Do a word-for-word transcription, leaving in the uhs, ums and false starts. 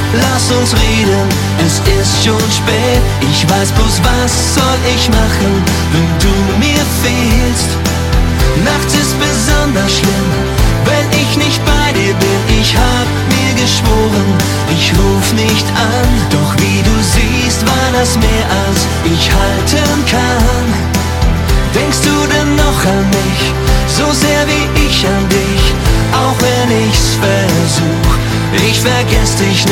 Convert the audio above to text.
lass uns reden, es ist schon spät. Ich weiß bloß, was soll ich machen, wenn du mir fehlst. Nachts ist besonders schlimm, wenn ich nicht bei dir bin. Ich hab mir geschworen, ich ruf nicht an. Doch wie du siehst, war das mehr als ich halten kann. Denkst du denn noch an mich, so sehr wie ich an dich? Auch wenn ich's versuch, ich vergess dich